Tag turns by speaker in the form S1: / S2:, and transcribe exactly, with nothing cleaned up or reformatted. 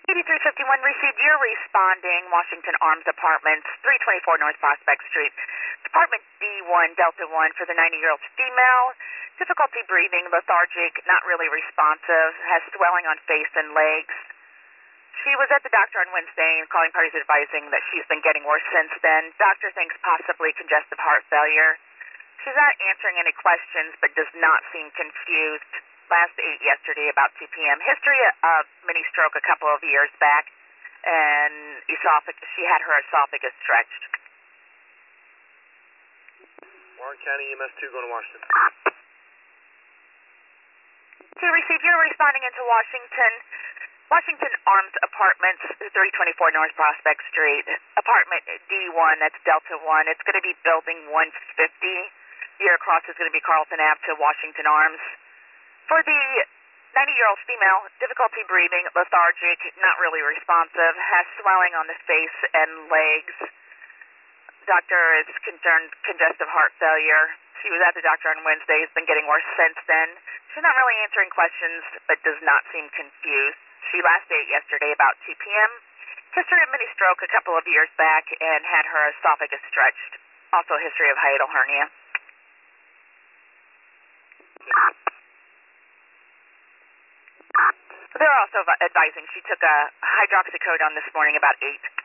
S1: eighty-three fifty-one received. You're responding. Washington Arms Apartments, three twenty-four North Prospect Street. Department D one, Delta one for the ninety-year-old female. Difficulty breathing, lethargic, not really responsive, has swelling on face and legs. She was at the doctor on Wednesday and calling parties advising that she's been getting worse since then. Doctor thinks possibly congestive heart failure. She's not answering any questions but does not seem confused. Last ate yesterday about two p.m. History of mini stroke a couple of years back, and esophagus, she had her esophagus stretched.
S2: Warren County E M S two going to Washington.
S1: To receive, you're responding into Washington. Washington Arms Apartments, three twenty-four North Prospect Street. Apartment D one, that's Delta one. It's going to be building one fifty. Here across is going to be Carlton Avenue to Washington Arms. For the ninety-year-old female, difficulty breathing, lethargic, not really responsive, has swelling on the face and legs. Doctor is concerned congestive heart failure. She was at the doctor on Wednesday, has been getting worse since then. She's not really answering questions, but does not seem confused. She last ate yesterday about two p.m. History of mini stroke a couple of years back and had her esophagus stretched. Also history of hiatal hernia. They're also advising she took a hydroxycodone this morning about eight.